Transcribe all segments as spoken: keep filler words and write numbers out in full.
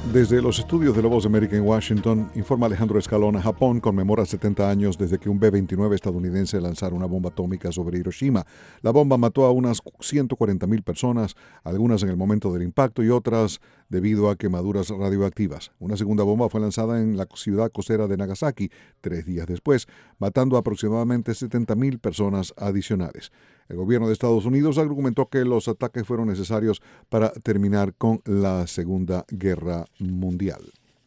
Desde los estudios de La Voz de América en Washington, informa Alejandro Escalona. Japón conmemora setenta años desde que un B veintinueve estadounidense lanzara una bomba atómica sobre Hiroshima. La bomba mató a unas ciento cuarenta mil personas, algunas en el momento del impacto y otras debido a quemaduras radioactivas. Una segunda bomba fue lanzada en la ciudad costera de Nagasaki tres días después, matando a aproximadamente setenta mil personas adicionales. El gobierno de Estados Unidos argumentó que los ataques fueron necesarios para terminar con la Segunda Guerra Mundial.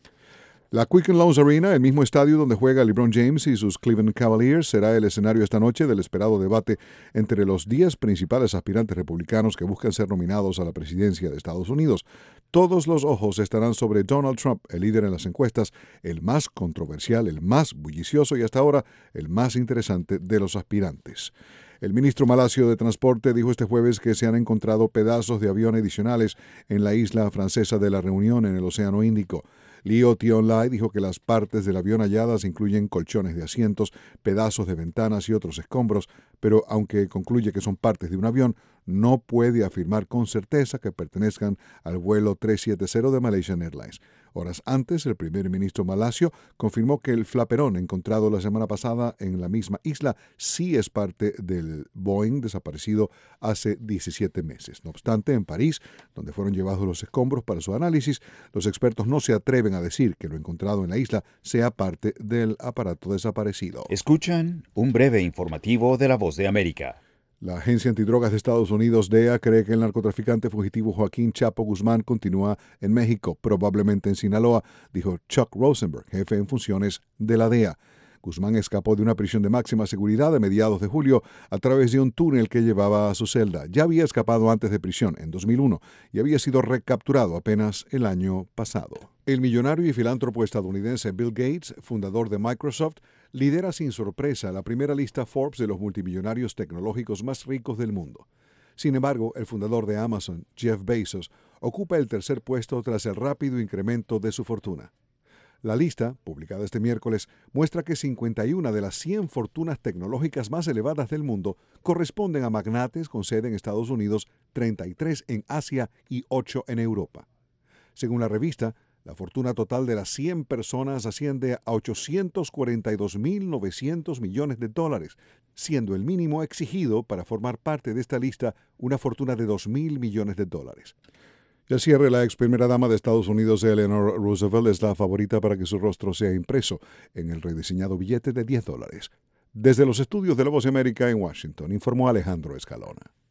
La Quicken Loans Arena, el mismo estadio donde juega LeBron James y sus Cleveland Cavaliers, será el escenario esta noche del esperado debate entre los diez principales aspirantes republicanos que buscan ser nominados a la presidencia de Estados Unidos. Todos los ojos estarán sobre Donald Trump, el líder en las encuestas, el más controversial, el más bullicioso y hasta ahora el más interesante de los aspirantes. El ministro malasio de Transporte dijo este jueves que se han encontrado pedazos de avión adicionales en la isla francesa de la Reunión en el Océano Índico. Leo Tion-Lai dijo que las partes del avión halladas incluyen colchones de asientos, pedazos de ventanas y otros escombros, pero aunque concluye que son partes de un avión, no puede afirmar con certeza que pertenezcan al vuelo trescientos setenta de Malaysian Airlines. Horas antes, el primer ministro malasio confirmó que el flaperón encontrado la semana pasada en la misma isla sí es parte del Boeing desaparecido hace diecisiete meses. No obstante, en París, donde fueron llevados los escombros para su análisis, los expertos no se atreven a decir que lo encontrado en la isla sea parte del aparato desaparecido. Escuchan un breve informativo de La Voz de América. La Agencia Antidrogas de Estados Unidos, D E A, cree que el narcotraficante fugitivo Joaquín Chapo Guzmán continúa en México, probablemente en Sinaloa, dijo Chuck Rosenberg, jefe en funciones de la D E A. Guzmán escapó de una prisión de máxima seguridad a mediados de julio a través de un túnel que llevaba a su celda. Ya había escapado antes de prisión, en dos mil uno, y había sido recapturado apenas el año pasado. El millonario y filántropo estadounidense Bill Gates, fundador de Microsoft, lidera sin sorpresa la primera lista Forbes de los multimillonarios tecnológicos más ricos del mundo. Sin embargo, el fundador de Amazon, Jeff Bezos, ocupa el tercer puesto tras el rápido incremento de su fortuna. La lista, publicada este miércoles, muestra que cincuenta y una de las cien fortunas tecnológicas más elevadas del mundo corresponden a magnates con sede en Estados Unidos, treinta y tres en Asia y ocho en Europa. Según la revista, la fortuna total de las cien personas asciende a ochocientos cuarenta y dos mil novecientos millones de dólares, siendo el mínimo exigido para formar parte de esta lista una fortuna de dos mil millones de dólares. Y al cierre, la ex primera dama de Estados Unidos, Eleanor Roosevelt, es la favorita para que su rostro sea impreso en el rediseñado billete de diez dólares. Desde los estudios de La Voz de América en Washington, informó Alejandro Escalona.